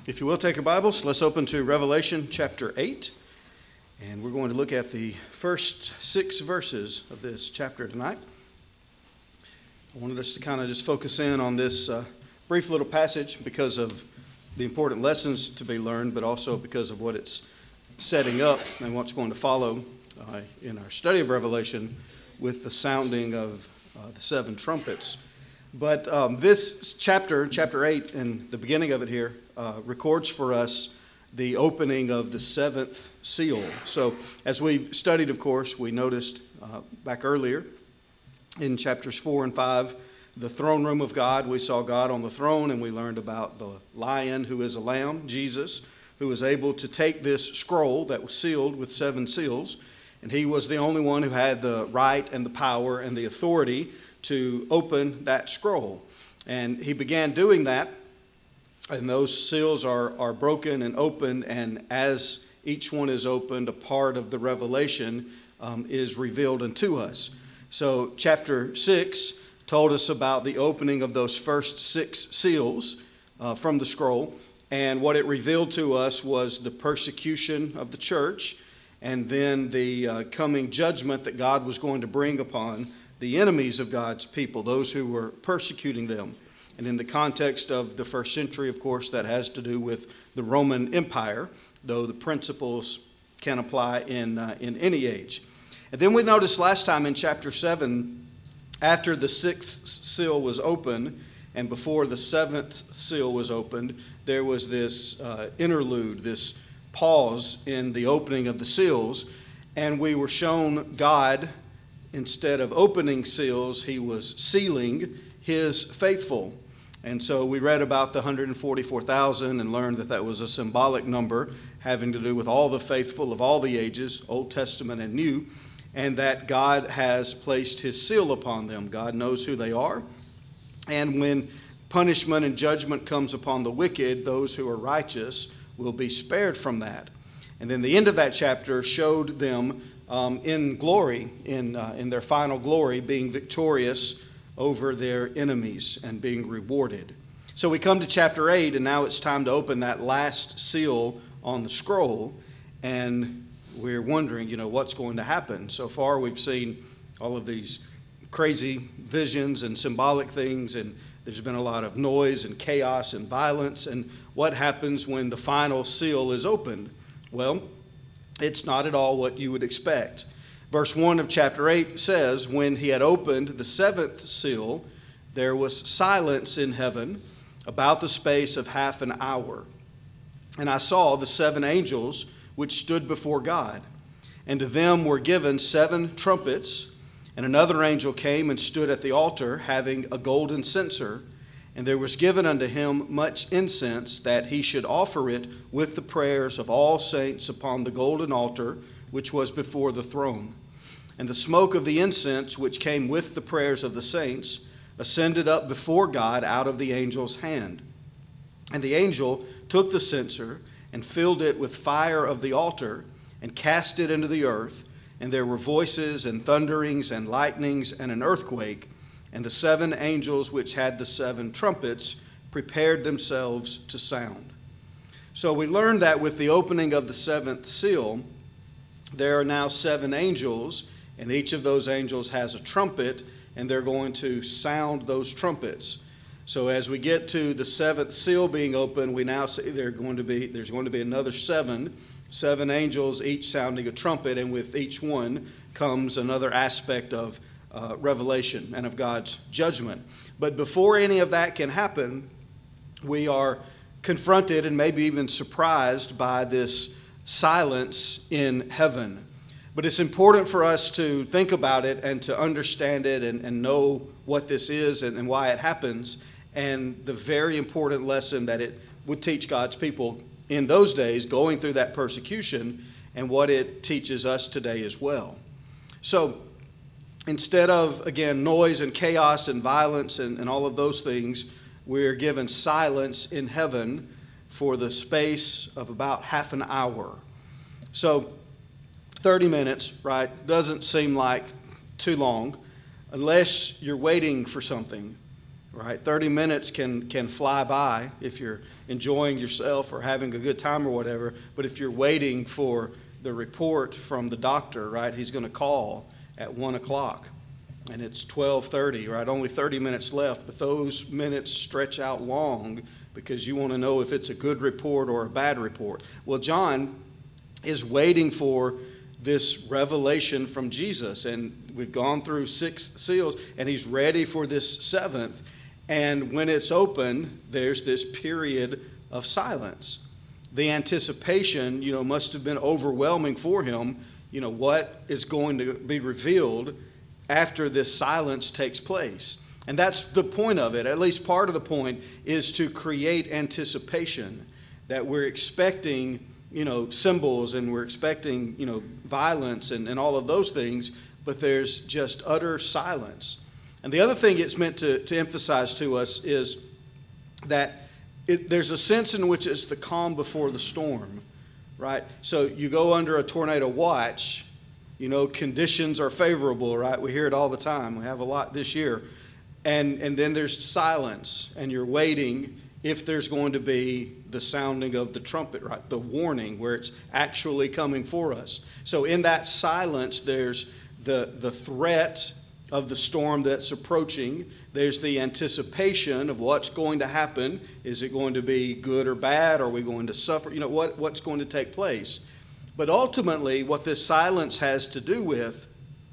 If you will take your Bibles, let's open to Revelation chapter 8. And we're going to look at the first 6 verses of this chapter tonight. I wanted us to kind of just focus in on this brief little passage because of the important lessons to be learned, but also because of what it's setting up and what's going to follow in our study of Revelation with the sounding of the 7 trumpets. But this chapter 8, and the beginning of it here, records for us the opening of the 7th seal. So as we've studied, of course, we noticed back earlier in chapters 4 and 5, the throne room of God. We saw God on the throne, and we learned about the lion who is a lamb, Jesus, who was able to take this scroll that was sealed with 7 seals, and he was the only one who had the right and the power and the authority to open that scroll. And he began doing that, and those seals are broken and opened, and as each one is opened, a part of the revelation is revealed unto us. So chapter 6 told us about the opening of those first 6 seals from the scroll, and what it revealed to us was the persecution of the church, and then the coming judgment that God was going to bring upon the enemies of God's people, those who were persecuting them. And in the context of the first century, of course, that has to do with the Roman Empire, though the principles can apply in any age. And then we noticed last time in chapter 7, after the 6th seal was opened and before the 7th seal was opened, there was this interlude, this pause in the opening of the seals, and we were shown God. Instead of opening seals, he was sealing his faithful. And so we read about the 144,000 and learned that that was a symbolic number having to do with all the faithful of all the ages, Old Testament and New, and that God has placed his seal upon them. God knows who they are. And when punishment and judgment comes upon the wicked, those who are righteous will be spared from that. And then the end of that chapter showed them in glory, in their final glory, being victorious over their enemies and being rewarded. So we come to chapter 8, and now it's time to open that last seal on the scroll, and we're wondering, what's going to happen. So far we've seen all of these crazy visions and symbolic things, and there's been a lot of noise and chaos and violence, and what happens when the final seal is opened? Well, it's not at all what you would expect. Verse 1 of chapter 8 says, when he had opened the 7th seal, there was silence in heaven about the space of half an hour. And I saw the 7 angels which stood before God, and to them were given 7 trumpets. And another angel came and stood at the altar, having a golden censer, and there was given unto him much incense, that he should offer it with the prayers of all saints upon the golden altar which was before the throne. And the smoke of the incense, which came with the prayers of the saints, ascended up before God out of the angel's hand. And the angel took the censer and filled it with fire of the altar and cast it into the earth. And there were voices and thunderings and lightnings and an earthquake. And the 7 angels which had the 7 trumpets prepared themselves to sound. So we learned that with the opening of the 7th seal, there are now 7 angels, and each of those angels has a trumpet, and they're going to sound those trumpets. So as we get to the 7th seal being opened, we now see there's going to be another 7 angels, each sounding a trumpet, and with each one comes another aspect of revelation and of God's judgment. But before any of that can happen, we are confronted and maybe even surprised by this silence in heaven. But it's important for us to think about it and to understand it and know what this is and why it happens, and the very important lesson that it would teach God's people in those days going through that persecution, and what it teaches us today as well. So instead of, again, noise and chaos and violence and all of those things, we're given silence in heaven for the space of about half an hour. So 30 minutes, right, doesn't seem like too long unless you're waiting for something. right? 30 minutes can fly by if you're enjoying yourself or having a good time or whatever. But if you're waiting for the report from the doctor, right, he's going to call at 1 o'clock. And it's 12:30, right? Only 30 minutes left, but those minutes stretch out long because you want to know if it's a good report or a bad report. Well, John is waiting for this revelation from Jesus, and we've gone through 6 seals, and he's ready for this 7th. And when it's open, there's this period of silence. The anticipation, must have been overwhelming for him. What is going to be revealed after this silence takes place. And that's the point of it. At least part of the point is to create anticipation, that we're expecting, symbols, and we're expecting, violence and all of those things, but there's just utter silence. And the other thing it's meant to emphasize to us is that there's a sense in which it's the calm before the storm, right? So you go under a tornado watch, conditions are favorable, right? We hear it all the time. We have a lot this year. And then there's silence, and you're waiting if there's going to be the sounding of the trumpet, right? The warning where it's actually coming for us. So in that silence, there's the threat of the storm that's approaching. There's the anticipation of what's going to happen. Is it going to be good or bad? Are we going to suffer? What's going to take place? But ultimately, what this silence has to do with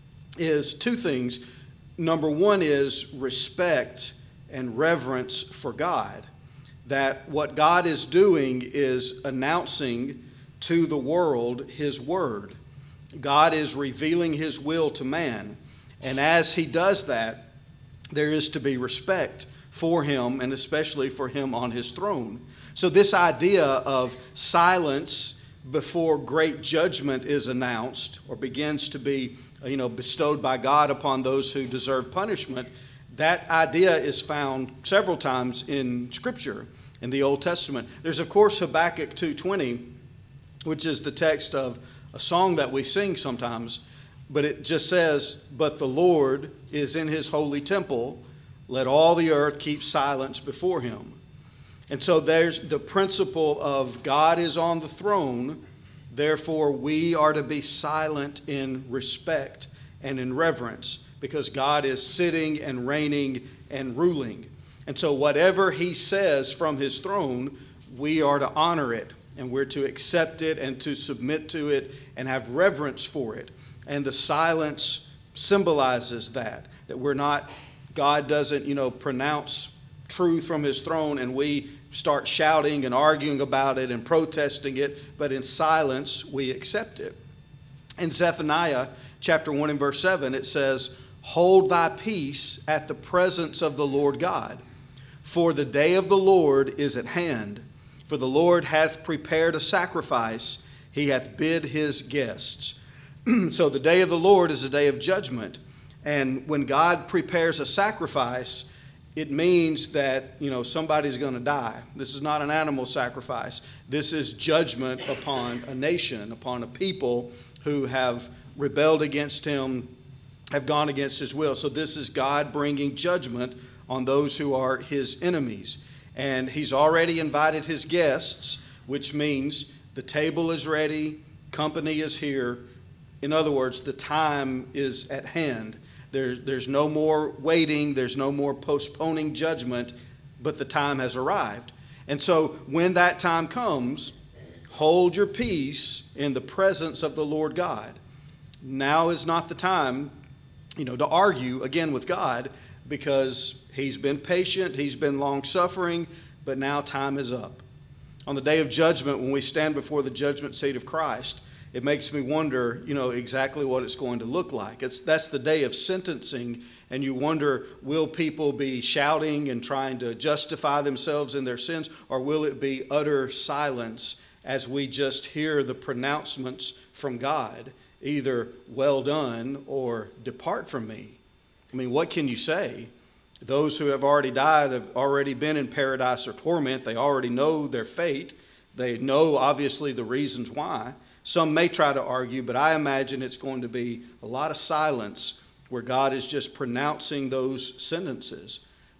is 2 things. Number 1 is respect and reverence for God. That what God is doing is announcing to the world His word. God is revealing His will to man. And as He does that, there is to be respect for Him, and especially for Him on His throne. So this idea of silence before great judgment is announced or begins to be bestowed by God upon those who deserve punishment, that idea is found several times in Scripture in the Old Testament. There's, of course, Habakkuk 2:20, which is the text of a song that we sing sometimes, but it just says, "But the Lord is in His holy temple, let all the earth keep silence before Him." And so there's the principle of God is on the throne, therefore we are to be silent in respect and in reverence, because God is sitting and reigning and ruling. And so whatever He says from His throne, we are to honor it, and we're to accept it and to submit to it and have reverence for it. And the silence symbolizes that we're not, God doesn't, pronounce truth from His throne and we start shouting and arguing about it and protesting it, but in silence we accept it. In Zephaniah chapter 1 and verse 7, it says, "Hold thy peace at the presence of the Lord God, for the day of the Lord is at hand. For the Lord hath prepared a sacrifice, He hath bid His guests." So the day of the Lord is a day of judgment. And when God prepares a sacrifice, it means that, somebody's going to die. This is not an animal sacrifice. This is judgment upon a nation, upon a people who have rebelled against Him, have gone against His will. So this is God bringing judgment on those who are His enemies. And He's already invited His guests, which means the table is ready, company is here. In other words, the time is at hand. There's no more waiting. There's no more postponing judgment, but the time has arrived. And so when that time comes, hold your peace in the presence of the Lord God. Now is not the time, to argue again with God, because He's been patient, He's been long-suffering, but now time is up. On the day of judgment, when we stand before the judgment seat of Christ, it makes me wonder, exactly what it's going to look like. That's the day of sentencing, and you wonder, will people be shouting and trying to justify themselves in their sins, or will it be utter silence as we just hear the pronouncements from God, either well done or depart from me? I mean, what can you say? Those who have already died have already been in paradise or torment. They already know their fate. They know, obviously, the reasons why. Some may try to argue, but I imagine it's going to be a lot of silence where God is just pronouncing those sentences.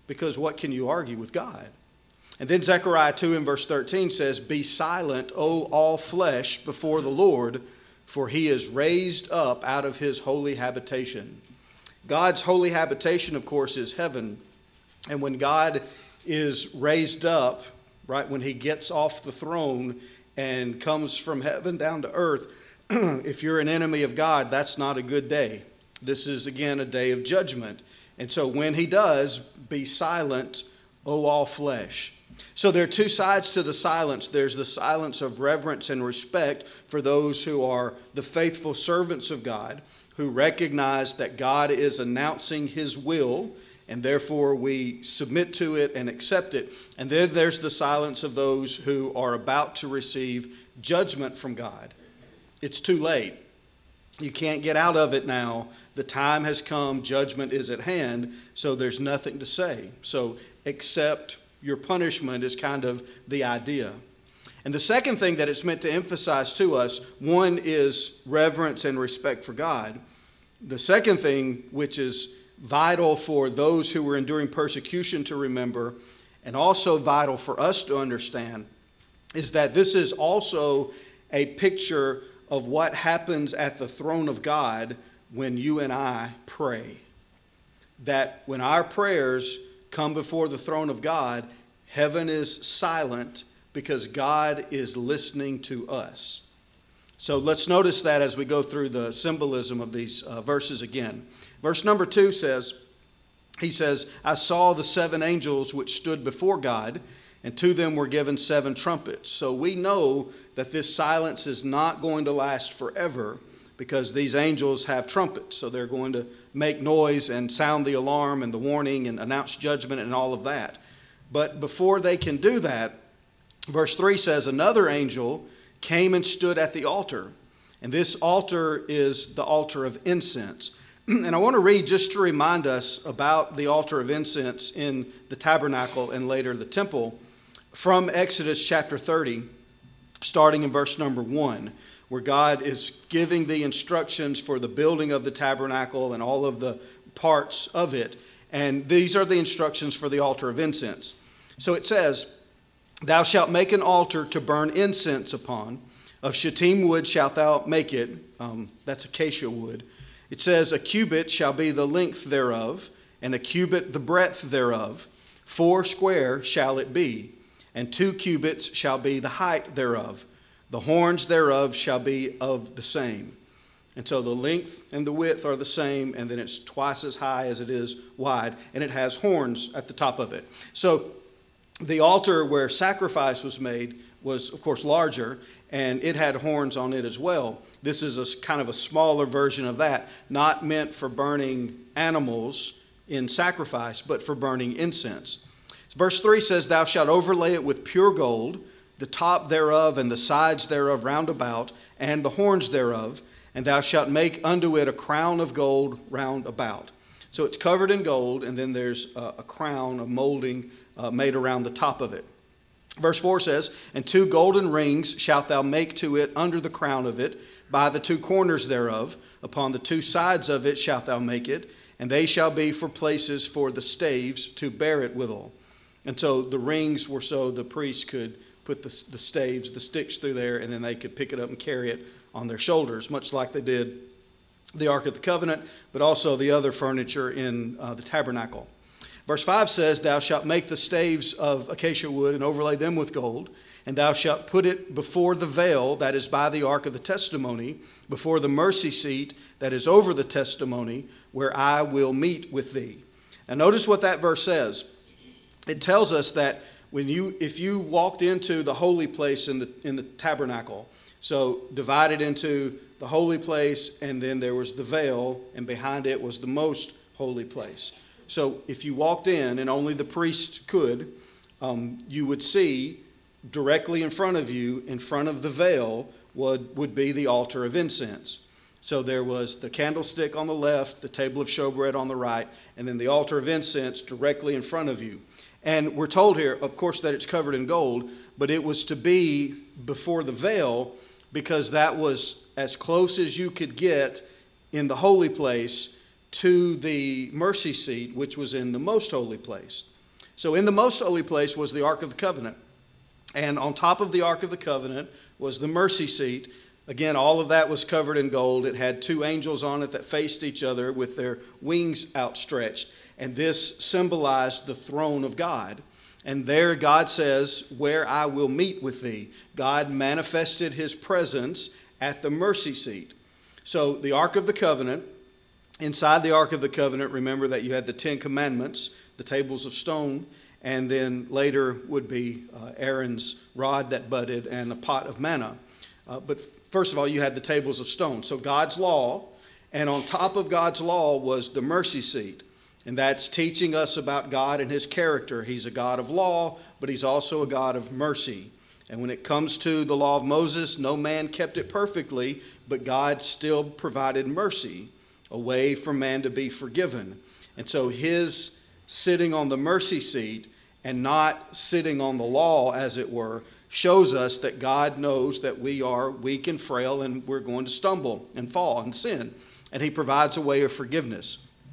because what can you argue with God? And then Zechariah 2 in verse 13 says, "Be silent, O all flesh, before the Lord, for he is raised up out of his holy habitation." God's holy habitation, of course, is heaven. And when God is raised up, right, when he gets off the throne and comes from heaven down to earth, if you're an enemy of God, that's not a good day. This is, again, a day of judgment. And so when he does, "Be silent, O all flesh." So there are two sides to the silence. There's the silence of reverence and respect for those who are the faithful servants of God, who recognize that God is announcing his will, and therefore we submit to it and accept it. And then there's the silence of those who are about to receive judgment from God. It's too late. You can't get out of it now. The time has come. Judgment is at hand. So there's nothing to say. So accept your punishment is kind of the idea. And the second thing that it's meant to emphasize to us, one is reverence and respect for God. The second thing, which is vital for those who were enduring persecution to remember, and also vital for us to understand, is that this is also a picture of what happens at the throne of God when you and I pray. That when our prayers come before the throne of God, heaven is silent because God is listening to us. So let's notice that as we go through the symbolism of these verses again. Verse number 2 says, he says, "I saw the 7 angels which stood before God, and to them were given 7 trumpets." So we know that this silence is not going to last forever because these angels have trumpets. So they're going to make noise and sound the alarm and the warning and announce judgment and all of that. But before they can do that, verse 3 says, "Another angel came and stood at the altar." And this altar is the altar of incense. And I want to read just to remind us about the altar of incense in the tabernacle and later the temple from Exodus chapter 30, starting in verse number 1, where God is giving the instructions for the building of the tabernacle and all of the parts of it. And these are the instructions for the altar of incense. So it says, "Thou shalt make an altar to burn incense upon. Of shittim wood shalt thou make it." That's acacia wood. It says, "A cubit shall be the length thereof, and a cubit the breadth thereof. 4 square shall it be, and 2 cubits shall be the height thereof. The horns thereof shall be of the same." And so the length and the width are the same, and then it's twice as high as it is wide, and it has horns at the top of it. So the altar where sacrifice was made was, of course, larger, and it had horns on it as well. This is a kind of a smaller version of that, not meant for burning animals in sacrifice, but for burning incense. Verse 3 says, "Thou shalt overlay it with pure gold, the top thereof and the sides thereof round about, and the horns thereof, and thou shalt make unto it a crown of gold round about." So it's covered in gold, and then there's a crown, a molding made around the top of it. Verse 4 says, "And 2 golden rings shalt thou make to it under the crown of it, by the 2 corners thereof. Upon the 2 sides of it shalt thou make it, and they shall be for places for the staves to bear it withal." And so the rings were so the priest could put the staves, the sticks through there, and then they could pick it up and carry it on their shoulders, much like they did the Ark of the Covenant, but also the other furniture in the tabernacle. Verse 5 says, "Thou shalt make the staves of acacia wood and overlay them with gold, and thou shalt put it before the veil that is by the ark of the testimony, before the mercy seat that is over the testimony, where I will meet with thee." Now notice what that verse says. It tells us that if you walked into the holy place in the tabernacle, so divided into the holy place, and then there was the veil, and behind it was the most holy place. So if you walked in, and only the priest could, you would see directly in front of you, in front of the veil, would be the altar of incense. So there was the candlestick on the left, the table of showbread on the right, and then the altar of incense directly in front of you. And we're told here, of course, that it's covered in gold, but it was to be before the veil because that was as close as you could get in the holy place to the mercy seat, which was in the most holy place. So in the most holy place was the Ark of the Covenant. And on top of the Ark of the Covenant was the mercy seat. Again, all of that was covered in gold. It had two angels on it that faced each other with their wings outstretched. And this symbolized the throne of God. And there God says, where I will meet with thee. God manifested his presence at the mercy seat. So the Ark of the Covenant, inside the Ark of the Covenant, remember that you had the 10 Commandments, the tables of stone, and then later would be Aaron's rod that budded and a pot of manna. But first of all, you had the tables of stone. So God's law, and on top of God's law was the mercy seat. And that's teaching us about God and his character. He's a God of law, but he's also a God of mercy. And when it comes to the law of Moses, no man kept it perfectly, but God still provided mercy, a way for man to be forgiven. And so his sitting on the mercy seat and not sitting on the law, as it were, shows us that God knows that we are weak and frail and we're going to stumble and fall and sin. And he provides a way of forgiveness.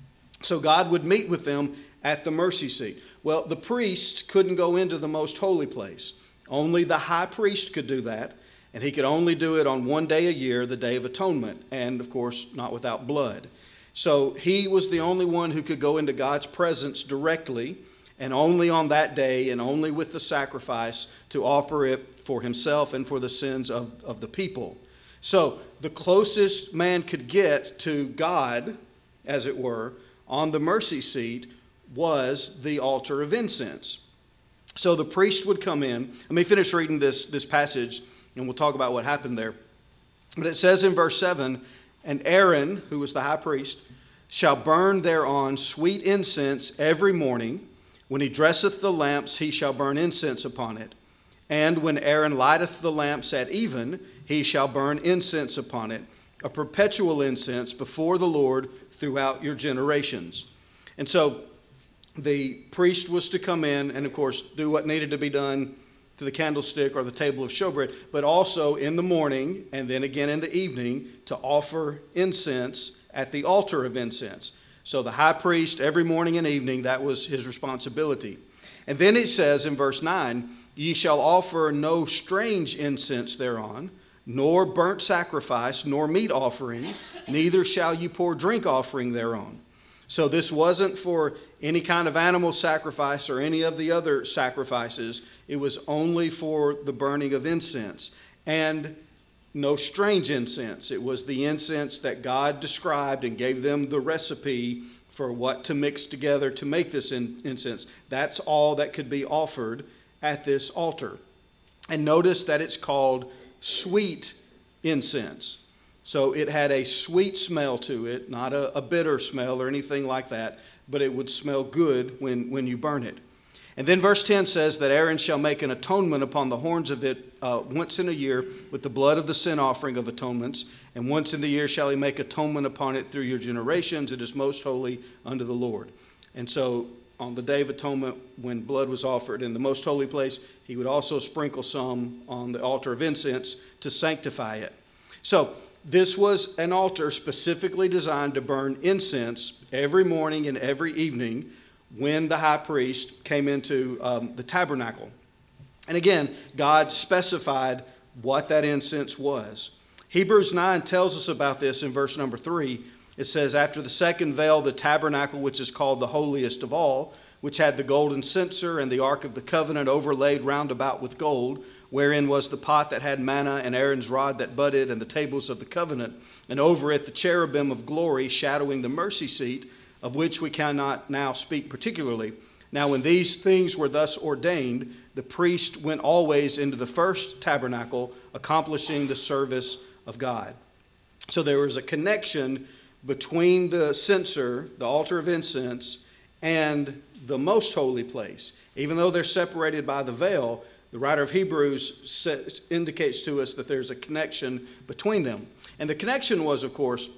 So God would meet with them at the mercy seat. Well, the priest couldn't go into the most holy place. Only the high priest could do that. And he could only do it on one day a year, the Day of Atonement. And, of course, not without blood. So he was the only one who could go into God's presence directly, and only on that day and only with the sacrifice to offer it for himself and for the sins of the people. So the closest man could get to God, as it were, on the mercy seat was the altar of incense. So the priest would come in. Let me finish reading this passage, and we'll talk about what happened there. But it says in verse 7, and Aaron, who was the high priest, shall burn thereon sweet incense every morning. When he dresseth the lamps, he shall burn incense upon it. And when Aaron lighteth the lamps at even, he shall burn incense upon it, a perpetual incense before the Lord throughout your generations. And so the priest was to come in and, of course, do what needed to be done to the candlestick or the table of showbread, but also in the morning and then again in the evening to offer incense at the altar of incense. So the high priest, every morning and evening, that was his responsibility. And then it says in verse 9, ye shall offer no strange incense thereon, nor burnt sacrifice, nor meat offering, neither shall you pour drink offering thereon. So this wasn't for any kind of animal sacrifice or any of the other sacrifices. It was only for the burning of incense. And no strange incense. It was the incense that God described and gave them the recipe for what to mix together to make this incense. That's all that could be offered at this altar. And notice that it's called sweet incense. So it had a sweet smell to it, not a bitter smell or anything like that, but it would smell good when you burn it. And then verse 10 says that Aaron shall make an atonement upon the horns of it once in a year with the blood of the sin offering of atonements. And once in the year shall he make atonement upon it through your generations. It is most holy unto the Lord. And so on the Day of Atonement, when blood was offered in the most holy place, he would also sprinkle some on the altar of incense to sanctify it. So this was an altar specifically designed to burn incense every morning and every evening when the high priest came into the tabernacle. And again, God specified what that incense was. Hebrews 9 tells us about this in verse number 3. It says, after the second veil, the tabernacle, which is called the holiest of all, which had the golden censer and the ark of the covenant overlaid round about with gold, wherein was the pot that had manna and Aaron's rod that budded and the tables of the covenant, and over it the cherubim of glory shadowing the mercy seat, of which we cannot now speak particularly. Now when these things were thus ordained, the priest went always into the first tabernacle, accomplishing the service of God. So there was a connection between the censer, the altar of incense, and the most holy place. Even though they're separated by the veil, the writer of Hebrews indicates to us that there's a connection between them. And the connection was, of course,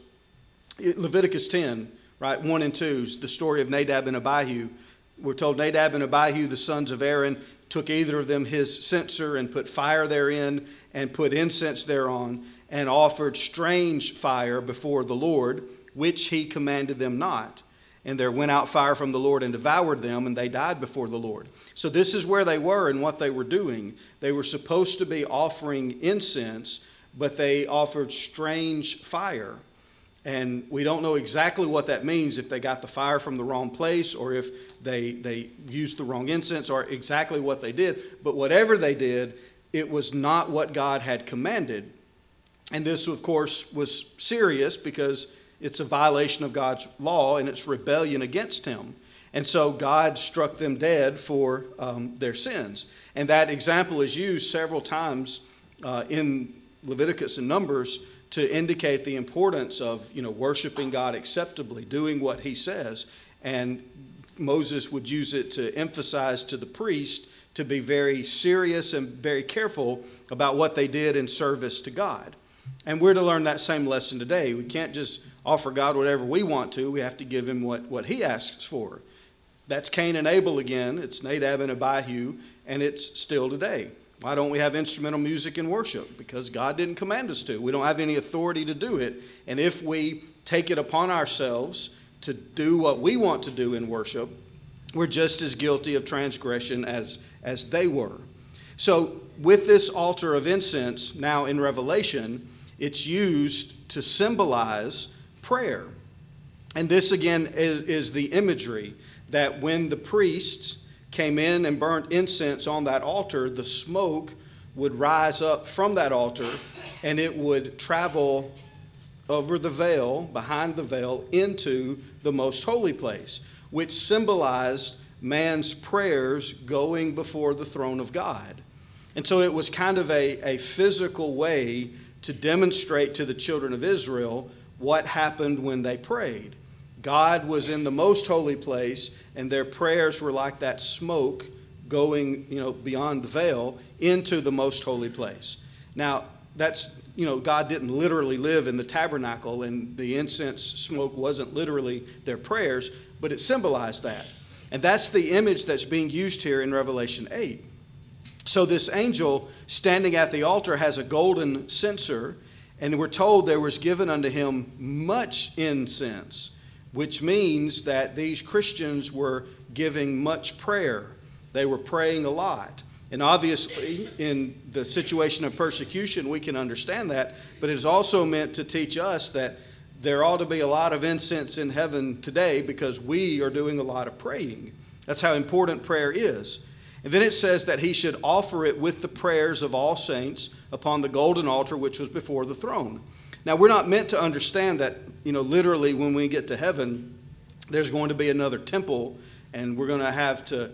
Leviticus 10, right, 1 and 2, the story of Nadab and Abihu. We're told Nadab and Abihu, the sons of Aaron, took either of them his censer and put fire therein and put incense thereon and offered strange fire before the Lord, which he commanded them not. and there went out fire from the Lord and devoured them, and they died before the Lord. So this is where they were and what they were doing. They were supposed to be offering incense, but they offered strange fire. And we don't know exactly what that means, if they got the fire from the wrong place or if they used the wrong incense or exactly what they did. But whatever they did, it was not what God had commanded. And this, of course, was serious because it's a violation of God's law and it's rebellion against him. And so God struck them dead for their sins. And that example is used several times in Leviticus and Numbers to indicate the importance of, worshiping God acceptably, doing what he says. And Moses would use it to emphasize to the priest to be very serious and very careful about what they did in service to God. And we're to learn that same lesson today. We can't just offer God whatever we want to. We have to give him what he asks for. That's Cain and Abel again. It's Nadab and Abihu, and it's still today. Why don't we have instrumental music in worship? Because God didn't command us to. We don't have any authority to do it. And if we take it upon ourselves to do what we want to do in worship, we're just as guilty of transgression as they were. So with this altar of incense now in Revelation, it's used to symbolize prayer. And this again is the imagery that when the priests came in and burnt incense on that altar, the smoke would rise up from that altar and it would travel over the veil, behind the veil, into the most holy place, which symbolized man's prayers going before the throne of God. And so it was kind of a physical way to demonstrate to the children of Israel what happened when they prayed. God was in the most holy place, and their prayers were like that smoke going, beyond the veil into the most holy place. Now, that's, God didn't literally live in the tabernacle, and the incense smoke wasn't literally their prayers, but it symbolized that. And that's the image that's being used here in Revelation 8. So this angel standing at the altar has a golden censer, and we're told there was given unto him much incense, which means that these Christians were giving much prayer. They were praying a lot. And obviously, in the situation of persecution, we can understand that, but it is also meant to teach us that there ought to be a lot of incense in heaven today because we are doing a lot of praying. That's how important prayer is. And then it says that he should offer it with the prayers of all saints upon the golden altar which was before the throne. Now, we're not meant to understand that, literally when we get to heaven, there's going to be another temple and we're going to have to,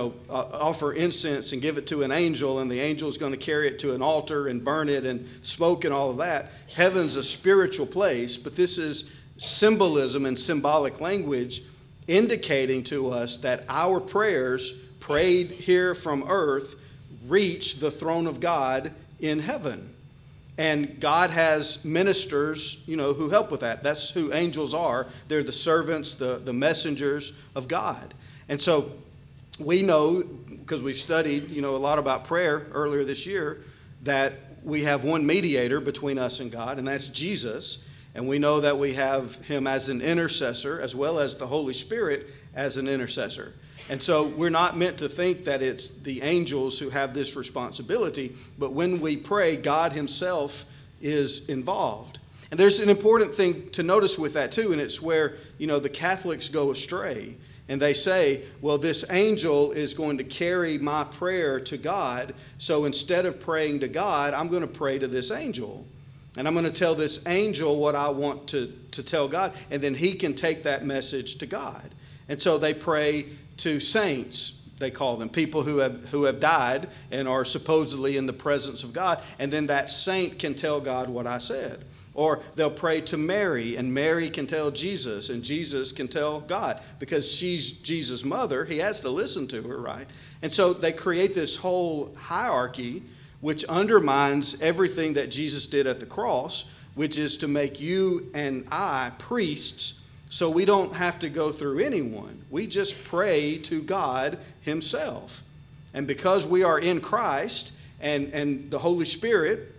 offer incense and give it to an angel, and the angel is going to carry it to an altar and burn it and smoke and all of that. Heaven's a spiritual place, but this is symbolism and symbolic language indicating to us that our prayers prayed here from earth reach the throne of God in heaven. And God has ministers, who help with that. That's who angels are. They're the servants, the messengers of God. And so we know, because we've studied, a lot about prayer earlier this year, that we have one mediator between us and God, and that's Jesus. And we know that we have him as an intercessor, as well as the Holy Spirit as an intercessor. And so we're not meant to think that it's the angels who have this responsibility, but when we pray, God himself is involved. And there's an important thing to notice with that too, and it's where, the Catholics go astray. And they say, well, this angel is going to carry my prayer to God, so instead of praying to God, I'm going to pray to this angel. And I'm going to tell this angel what I want to tell God, and then he can take that message to God. And so they pray to saints, they call them, people who have died and are supposedly in the presence of God, and then that saint can tell God what I said. Or they'll pray to Mary, and Mary can tell Jesus, and Jesus can tell God. Because she's Jesus' mother, he has to listen to her, right? And so they create this whole hierarchy which undermines everything that Jesus did at the cross, which is to make you and I priests so we don't have to go through anyone. We just pray to God himself. And because we are in Christ and the Holy Spirit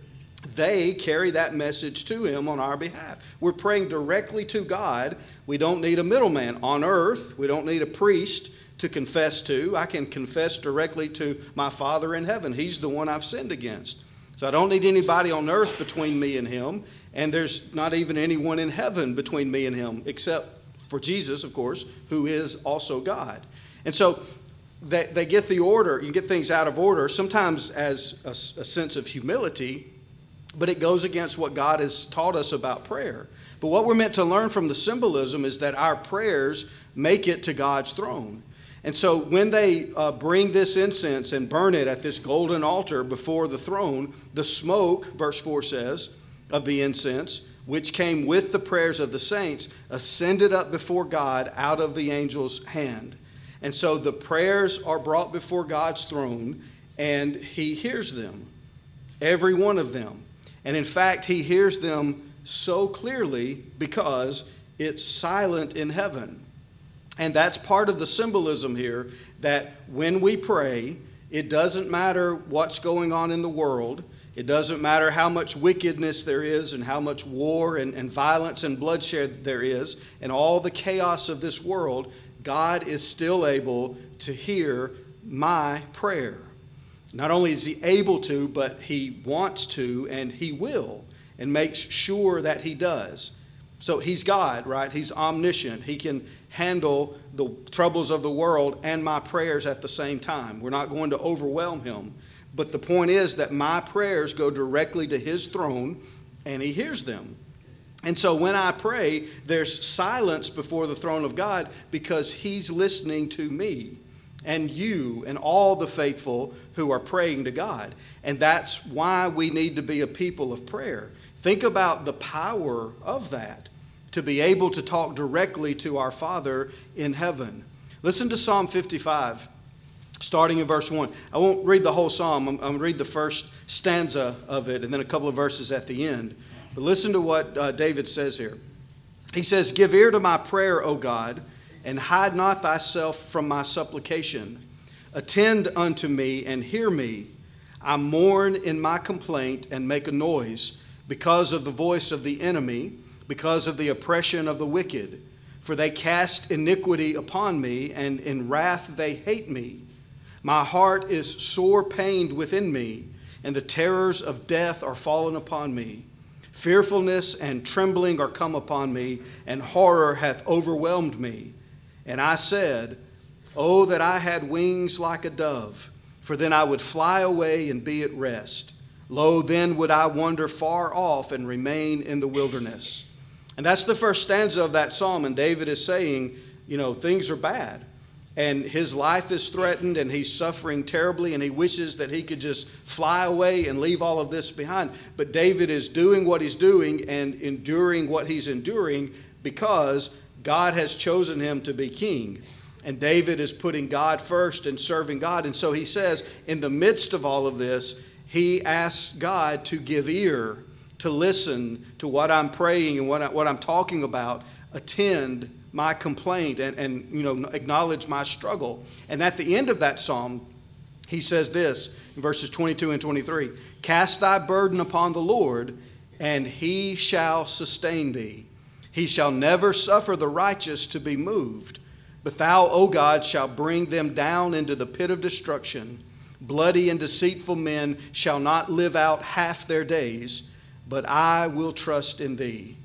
they carry that message to him on our behalf. We're praying directly to God. We don't need a middleman on earth. We don't need a priest to confess to. I can confess directly to my Father in heaven. He's the one I've sinned against. So I don't need anybody on earth between me and him, and there's not even anyone in heaven between me and him, except for Jesus, of course, who is also God. And so they get the order. You get things out of order, sometimes as a sense of humility, but it goes against what God has taught us about prayer. But what we're meant to learn from the symbolism is that our prayers make it to God's throne. And so when they bring this incense and burn it at this golden altar before the throne, the smoke, verse 4 says, of the incense, which came with the prayers of the saints, ascended up before God out of the angel's hand. And so the prayers are brought before God's throne, and he hears them, every one of them. And in fact, he hears them so clearly because it's silent in heaven. And that's part of the symbolism here, that when we pray, it doesn't matter what's going on in the world. It doesn't matter how much wickedness there is and how much war and violence and bloodshed there is and all the chaos of this world. God is still able to hear my prayer. Not only is he able to, but he wants to, and he will, and makes sure that he does. So he's God, right? He's omniscient. He can handle the troubles of the world and my prayers at the same time. We're not going to overwhelm him. But the point is that my prayers go directly to his throne, and he hears them. And so when I pray, there's silence before the throne of God because he's listening to me and you and all the faithful who are praying to God. And that's why we need to be a people of prayer. Think about the power of that, to be able to talk directly to our Father in heaven. Listen to Psalm 55, starting in verse 1. I won't read the whole psalm. I'm going to read the first stanza of it and then a couple of verses at the end. But listen to what David says here. He says, "Give ear to my prayer, O God, and hide not thyself from my supplication. Attend unto me and hear me. I mourn in my complaint and make a noise because of the voice of the enemy, because of the oppression of the wicked. For they cast iniquity upon me, and in wrath they hate me. My heart is sore pained within me, and the terrors of death are fallen upon me. Fearfulness and trembling are come upon me, and horror hath overwhelmed me. And I said, Oh, that I had wings like a dove, for then I would fly away and be at rest. Lo, then would I wander far off and remain in the wilderness." And that's the first stanza of that psalm. And David is saying, things are bad. And his life is threatened, and he's suffering terribly, and he wishes that he could just fly away and leave all of this behind. But David is doing what he's doing and enduring what he's enduring because God has chosen him to be king. And David is putting God first and serving God. And so he says, in the midst of all of this, he asks God to give ear, to listen to what I'm praying and what I'm talking about, attend my complaint and acknowledge my struggle. And at the end of that psalm, he says this in verses 22 and 23, "Cast thy burden upon the Lord, and he shall sustain thee. He shall never suffer the righteous to be moved. But thou, O God, shalt bring them down into the pit of destruction. Bloody and deceitful men shall not live out half their days, but I will trust in thee."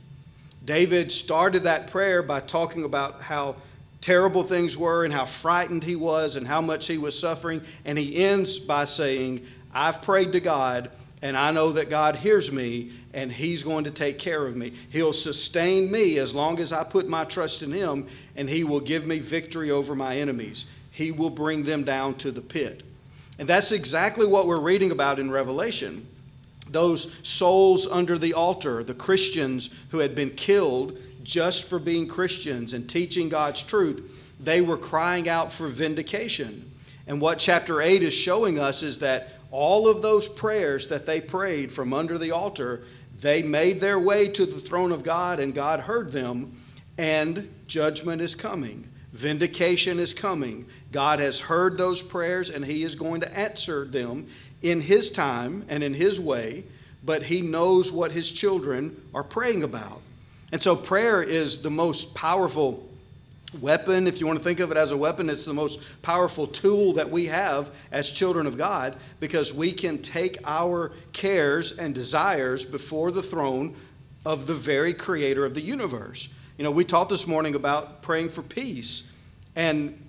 David started that prayer by talking about how terrible things were and how frightened he was and how much he was suffering. And he ends by saying, I've prayed to God, and I know that God hears me, and he's going to take care of me. He'll sustain me as long as I put my trust in him, and he will give me victory over my enemies. He will bring them down to the pit. And that's exactly what we're reading about in Revelation. Those souls under the altar, the Christians who had been killed just for being Christians and teaching God's truth, they were crying out for vindication. And what chapter 8 is showing us is that all of those prayers that they prayed from under the altar, they made their way to the throne of God, and God heard them, and judgment is coming. Vindication is coming. God has heard those prayers, and he is going to answer them in his time and in his way. but he knows what his children are praying about. And so prayer is the most powerful weapon. If you want to think of it as a weapon, it's the most powerful tool that we have as children of God, because we can take our cares and desires before the throne of the very creator of the universe. We talked this morning about praying for peace. And,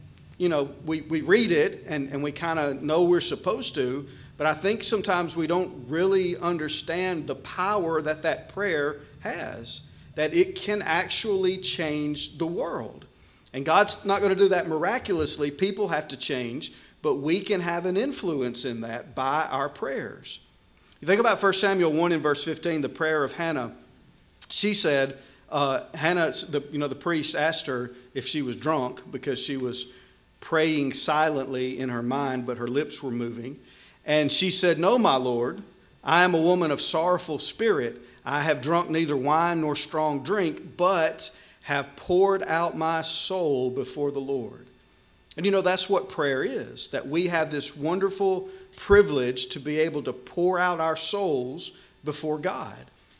we read it and we kind of know we're supposed to, but I think sometimes we don't really understand the power that prayer has, that it can actually change the world. And God's not going to do that miraculously. People have to change, but we can have an influence in that by our prayers. You think about 1 Samuel 1 in verse 15, the prayer of Hannah. She said, Hannah, the priest asked her if she was drunk because she was praying silently in her mind, but her lips were moving. And she said, "No, my Lord, I am a woman of sorrowful spirit. I have drunk neither wine nor strong drink, but have poured out my soul before the Lord." And that's what prayer is, that we have this wonderful privilege to be able to pour out our souls before God.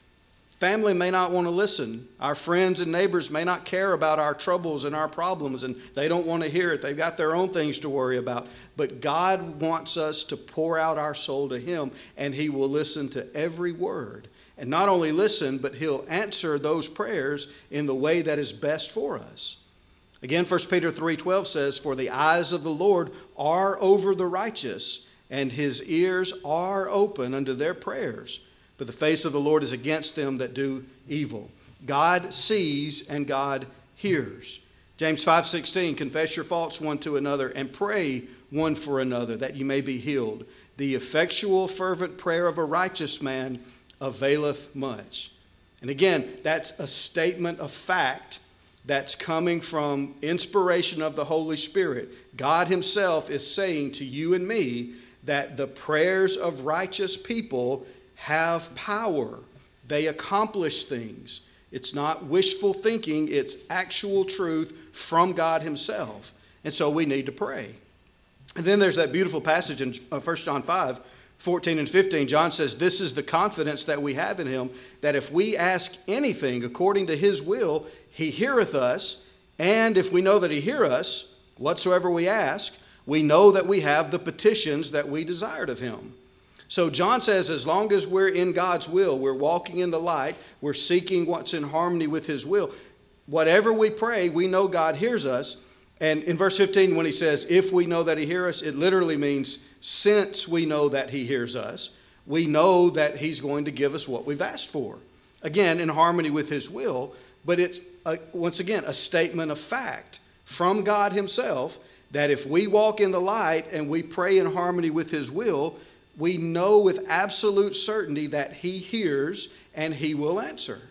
Family may not want to listen. Our friends and neighbors may not care about our troubles and our problems, and they don't want to hear it. They've got their own things to worry about. But God wants us to pour out our soul to Him, and He will listen to every word. And not only listen, but He'll answer those prayers in the way that is best for us. Again, 1 Peter 3:12 says, "For the eyes of the Lord are over the righteous, and His ears are open unto their prayers. But the face of the Lord is against them that do evil." God sees and God hears. James 5:16, "Confess your faults one to another and pray one for another, that you may be healed. The effectual fervent prayer of a righteous man availeth much." And again, that's a statement of fact that's coming from inspiration of the Holy Spirit. God Himself is saying to you and me that the prayers of righteous people have power. They accomplish things. It's not wishful thinking, it's actual truth from God Himself. And so we need to pray. And then there's that beautiful passage in 1 John 5:14 and 15. John says, "This is the confidence that we have in Him, that if we ask anything according to His will, He heareth us. And if we know that He heareth us, whatsoever we ask, we know that we have the petitions that we desired of Him." So John says, as long as we're in God's will, we're walking in the light, we're seeking what's in harmony with His will, whatever we pray, we know God hears us. And in verse 15, when he says, "if we know that He hears us," it literally means since we know that He hears us, we know that He's going to give us what we've asked for. Again, in harmony with His will, but it's, once again, a statement of fact from God Himself that if we walk in the light and we pray in harmony with His will, we know with absolute certainty that He hears and He will answer.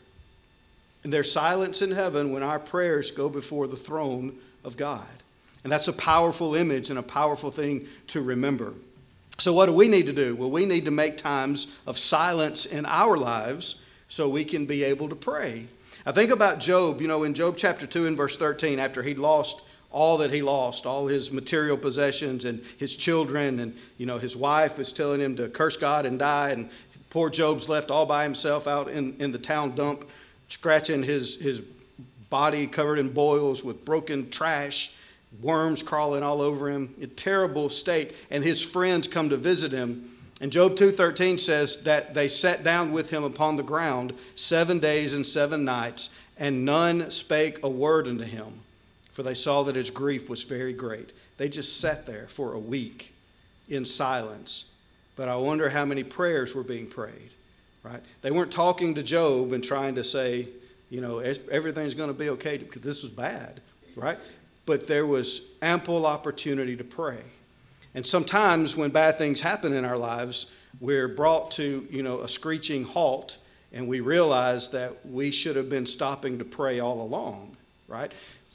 And there's silence in heaven when our prayers go before the throne of God. And that's a powerful image and a powerful thing to remember. So what do we need to do? Well, we need to make times of silence in our lives so we can be able to pray. I think about Job, in Job chapter 2 and verse 13, after he'd lost all that he lost, all his material possessions and his children, and his wife was telling him to curse God and die, and poor Job's left all by himself out in the town dump, scratching his body covered in boils with broken trash, worms crawling all over him, a terrible state. And his friends come to visit him. And Job 2:13 says that they sat down with him upon the ground 7 days and 7 nights, and none spake a word unto him, for they saw that his grief was very great. They just sat there for a week in silence. But I wonder how many prayers were being prayed, right? They weren't talking to Job and trying to say, everything's going to be okay because this was bad, right? But there was ample opportunity to pray. And sometimes when bad things happen in our lives, we're brought to, a screeching halt, and we realize that we should have been stopping to pray all along, right?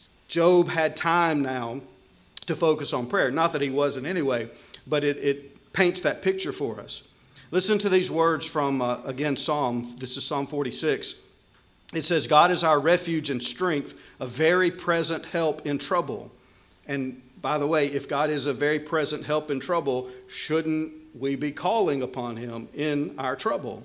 Job had time now to focus on prayer. Not that he wasn't anyway, but it paints that picture for us. Listen to these words from, again, Psalm. This is Psalm 46. It says, "God is our refuge and strength, a very present help in trouble." And by the way, if God is a very present help in trouble, shouldn't we be calling upon Him in our trouble?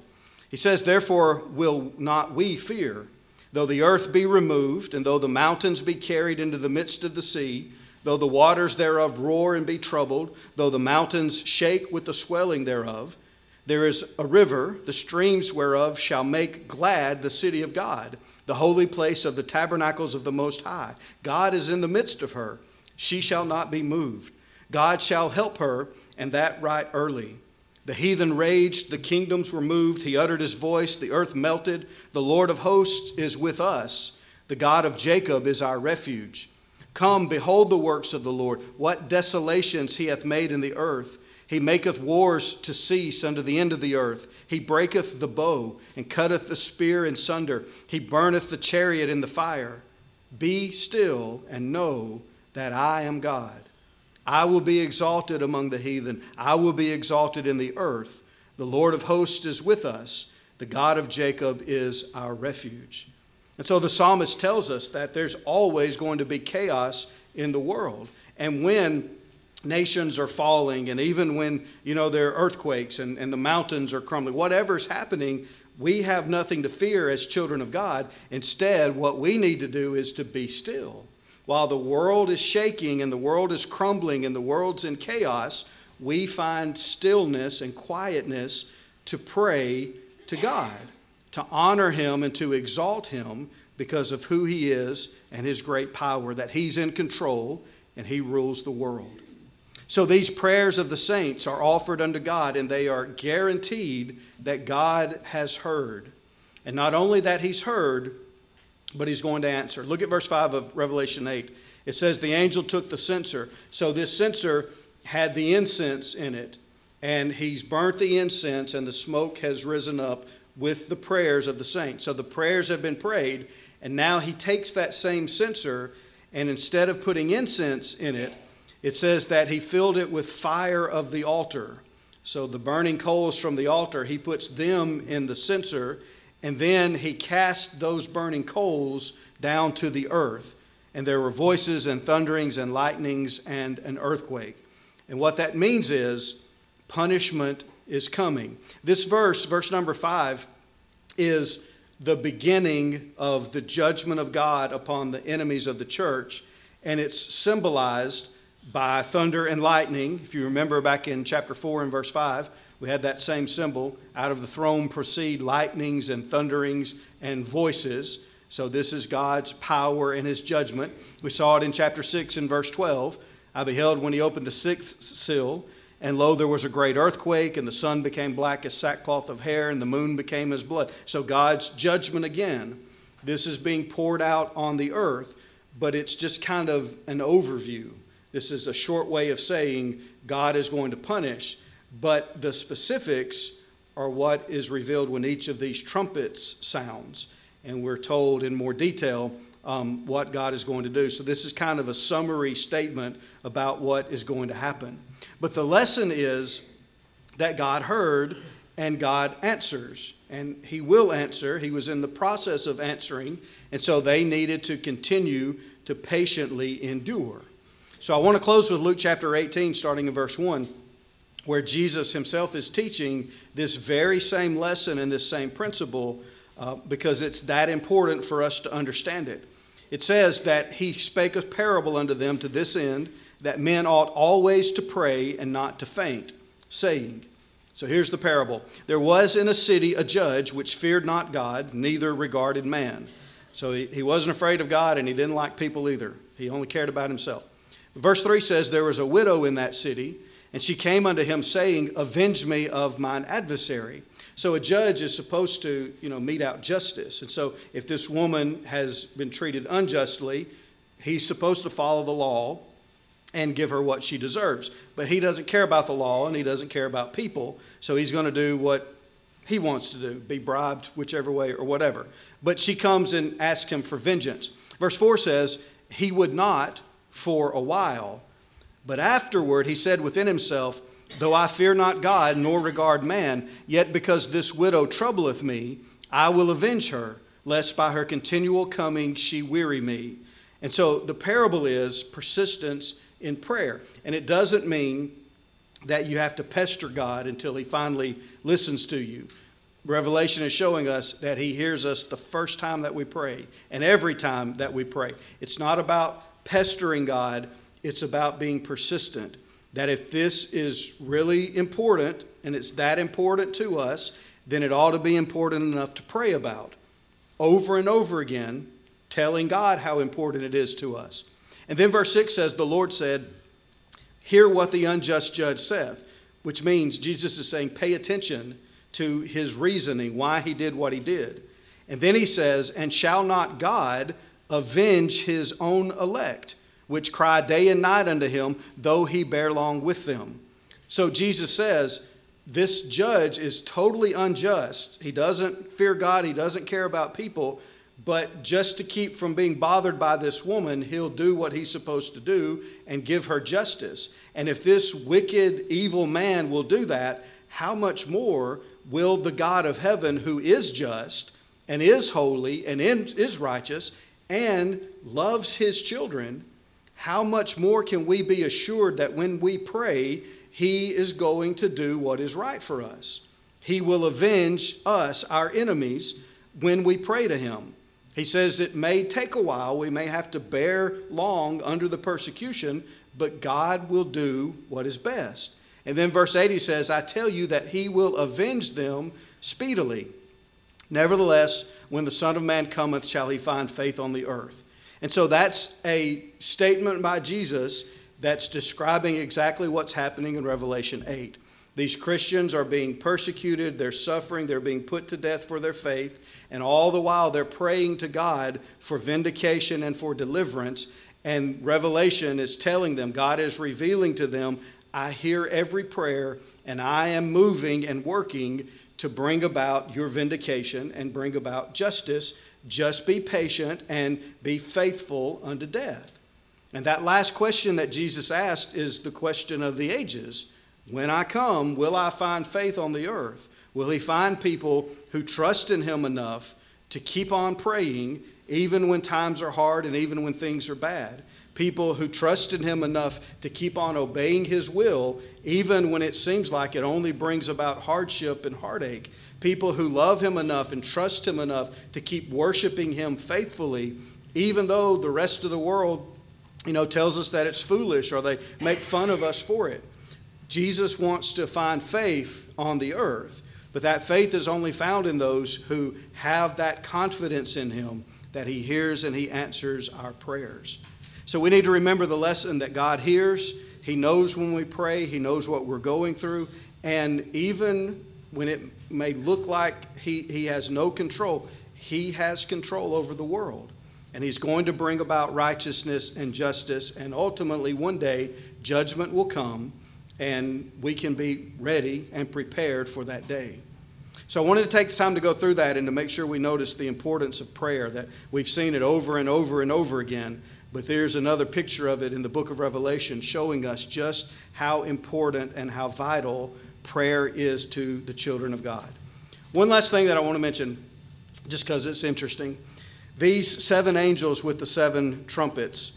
He says, therefore will not we fear, though the earth be removed, and though the mountains be carried into the midst of the sea, though the waters thereof roar and be troubled, though the mountains shake with the swelling thereof. There is a river, the streams whereof shall make glad the city of God, the holy place of the tabernacles of the Most High. God is in the midst of her. She shall not be moved. God shall help her, and that right early. The heathen raged, the kingdoms were moved. He uttered his voice, the earth melted. The Lord of hosts is with us. The God of Jacob is our refuge. Come, behold the works of the Lord, what desolations he hath made in the earth. He maketh wars to cease unto the end of the earth. He breaketh the bow, and cutteth the spear in sunder. He burneth the chariot in the fire. Be still, and know that I am God. I will be exalted among the heathen. I will be exalted in the earth. The Lord of hosts is with us. The God of Jacob is our refuge. And so the psalmist tells us that there's always going to be chaos in the world. And when nations are falling, and even when, there are earthquakes and the mountains are crumbling, whatever's happening, we have nothing to fear as children of God. Instead, what we need to do is to be still. While the world is shaking and the world is crumbling and the world's in chaos, we find stillness and quietness to pray to God, to honor him and to exalt him because of who he is and his great power, that he's in control and he rules the world. So these prayers of the saints are offered unto God, and they are guaranteed that God has heard. And not only that he's heard, but he's going to answer. Look at verse 5 of Revelation 8. It says, the angel took the censer. So this censer had the incense in it, and he's burnt the incense, and the smoke has risen up with the prayers of the saints. So the prayers have been prayed, and now he takes that same censer, and instead of putting incense in it, it says that he filled it with fire of the altar. So the burning coals from the altar, he puts them in the censer, and then he cast those burning coals down to the earth. And there were voices and thunderings and lightnings and an earthquake. And what that means is punishment is coming. This verse number 5, is the beginning of the judgment of God upon the enemies of the church. And it's symbolized by thunder and lightning. If you remember back in chapter 4 and verse 5, we had that same symbol. Out of the throne proceed lightnings and thunderings and voices. So this is God's power and his judgment. We saw it in chapter 6 and verse 12. I beheld when he opened the sixth seal, and lo, there was a great earthquake, and the sun became black as sackcloth of hair, and the moon became as blood. So God's judgment again. This is being poured out on the earth, but it's just kind of an overview. This is a short way of saying God is going to punish, but the specifics are what is revealed when each of these trumpets sounds. And we're told in more detail what God is going to do. So this is kind of a summary statement about what is going to happen. But the lesson is that God heard and God answers. And he will answer. He was in the process of answering. And so they needed to continue to patiently endure. So I want to close with Luke chapter 18, starting in verse 1, where Jesus himself is teaching this very same lesson and this same principle because it's that important for us to understand it. It says that he spake a parable unto them to this end, that men ought always to pray and not to faint, saying. So here's the parable. There was in a city a judge which feared not God, neither regarded man. So he wasn't afraid of God, and he didn't like people either. He only cared about himself. Verse 3 says, there was a widow in that city, and she came unto him, saying, avenge me of mine adversary. So a judge is supposed to, mete out justice. And so if this woman has been treated unjustly, he's supposed to follow the law and give her what she deserves. But he doesn't care about the law, and he doesn't care about people, so he's going to do what he wants to do, be bribed whichever way or whatever. But she comes and asks him for vengeance. Verse 4 says, he would not for a while, but afterward he said within himself, though I fear not God, nor regard man, yet because this widow troubleth me, I will avenge her, lest by her continual coming she weary me. And so the parable is persistence in prayer. And it doesn't mean that you have to pester God until he finally listens to you. Revelation is showing us that he hears us the first time that we pray and every time that we pray. It's not about pestering God. It's about being persistent. That if this is really important and it's that important to us, then it ought to be important enough to pray about over and over again, telling God how important it is to us. And then verse 6 says, the Lord said, hear what the unjust judge saith, which means Jesus is saying, pay attention to his reasoning, why he did what he did. And then he says, and shall not God avenge his own elect, which cry day and night unto him, though he bear long with them? So Jesus says, this judge is totally unjust. He doesn't fear God. He doesn't care about people. But just to keep from being bothered by this woman, he'll do what he's supposed to do and give her justice. And if this wicked, evil man will do that, how much more will the God of heaven, who is just and is holy and is righteous and loves his children, how much more can we be assured that when we pray, he is going to do what is right for us? He will avenge us, our enemies, when we pray to him. He says it may take a while. We may have to bear long under the persecution, but God will do what is best. And then verse 80 says, I tell you that he will avenge them speedily. Nevertheless, when the Son of Man cometh, shall he find faith on the earth? And so that's a statement by Jesus that's describing exactly what's happening in Revelation 8. These Christians are being persecuted, they're suffering, they're being put to death for their faith, and all the while they're praying to God for vindication and for deliverance. And Revelation is telling them, God is revealing to them, I hear every prayer, and I am moving and working to bring about your vindication and bring about justice. Just be patient and be faithful unto death. And that last question that Jesus asked is the question of the ages. When I come, will I find faith on the earth? Will he find people who trust in him enough to keep on praying even when times are hard and even when things are bad? People who trust in him enough to keep on obeying his will even when it seems like it only brings about hardship and heartache. People who love him enough and trust him enough to keep worshiping him faithfully even though the rest of the world, tells us that it's foolish or they make fun of us for it. Jesus wants to find faith on the earth, but that faith is only found in those who have that confidence in him that he hears and he answers our prayers. So we need to remember the lesson that God hears. He knows when we pray. He knows what we're going through. And even when it may look like he has no control, he has control over the world. And he's going to bring about righteousness and justice. And ultimately, one day, judgment will come. And we can be ready and prepared for that day. So I wanted to take the time to go through that and to make sure we notice the importance of prayer, that we've seen it over and over and over again. But there's another picture of it in the book of Revelation showing us just how important and how vital prayer is to the children of God. One last thing that I want to mention, just because it's interesting. These 7 angels with the 7 trumpets,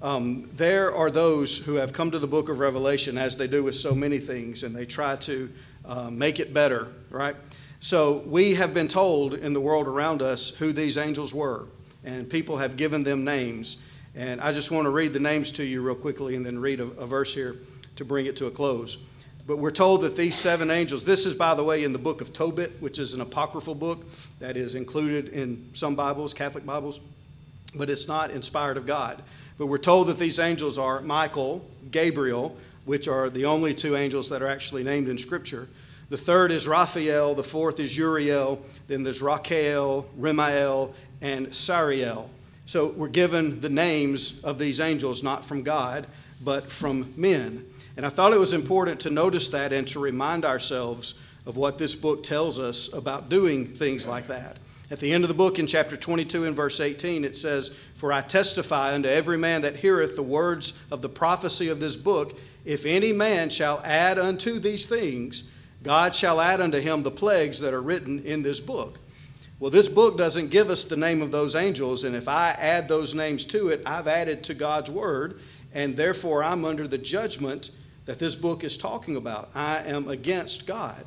there are those who have come to the book of Revelation, as they do with so many things, and they try to make it better, right? So we have been told in the world around us who these angels were, and people have given them names. And I just want to read the names to you real quickly and then read a verse here to bring it to a close. But we're told that these 7 angels, this is, by the way, in the book of Tobit, which is an apocryphal book that is included in some Bibles, Catholic Bibles, but it's not inspired of God. But we're told that these angels are Michael, Gabriel, which are the only 2 angels that are actually named in Scripture. The third is Raphael, the fourth is Uriel, then there's Rachael, Remael, and Sariel. So we're given the names of these angels not from God, but from men. And I thought it was important to notice that and to remind ourselves of what this book tells us about doing things like that. At the end of the book in chapter 22 and verse 18, it says, For I testify unto every man that heareth the words of the prophecy of this book, if any man shall add unto these things, God shall add unto him the plagues that are written in this book. Well, this book doesn't give us the name of those angels, and if I add those names to it, I've added to God's word, and therefore I'm under the judgment that this book is talking about. I am against God.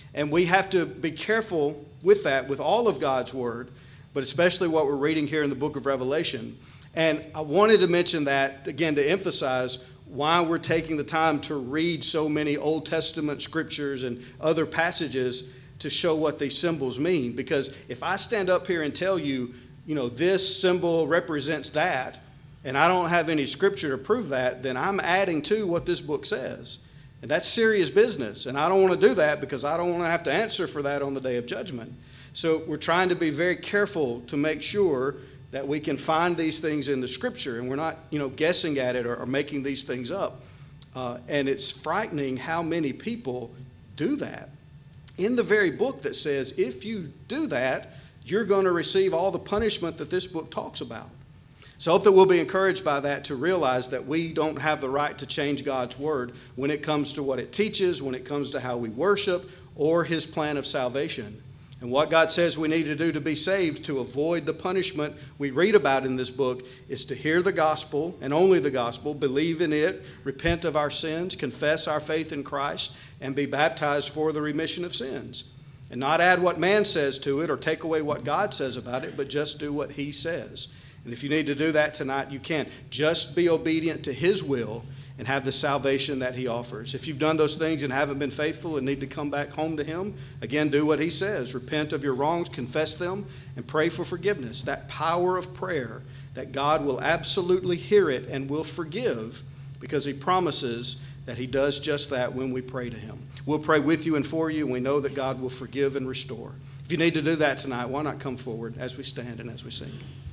And we have to be careful with that, with all of God's Word, but especially what we're reading here in the book of Revelation. And I wanted to mention that, again, to emphasize why we're taking the time to read so many Old Testament scriptures and other passages to show what these symbols mean. Because if I stand up here and tell you, this symbol represents that, and I don't have any scripture to prove that, then I'm adding to what this book says. And that's serious business. And I don't want to do that because I don't want to have to answer for that on the day of judgment. So we're trying to be very careful to make sure that we can find these things in the scripture, and we're not, guessing at it or making these things up. And it's frightening how many people do that. In the very book that says, if you do that, you're going to receive all the punishment that this book talks about. So I hope that we'll be encouraged by that to realize that we don't have the right to change God's word when it comes to what it teaches, when it comes to how we worship, or his plan of salvation. And what God says we need to do to be saved, to avoid the punishment we read about in this book, is to hear the gospel, and only the gospel, believe in it, repent of our sins, confess our faith in Christ, and be baptized for the remission of sins. And not add what man says to it or take away what God says about it, but just do what he says. And if you need to do that tonight, you can. Just be obedient to his will and have the salvation that he offers. If you've done those things and haven't been faithful and need to come back home to him, again, do what he says. Repent of your wrongs, confess them, and pray for forgiveness. That power of prayer, that God will absolutely hear it and will forgive, because he promises that he does just that when we pray to him. We'll pray with you and for you, and we know that God will forgive and restore. If you need to do that tonight, why not come forward as we stand and as we sing?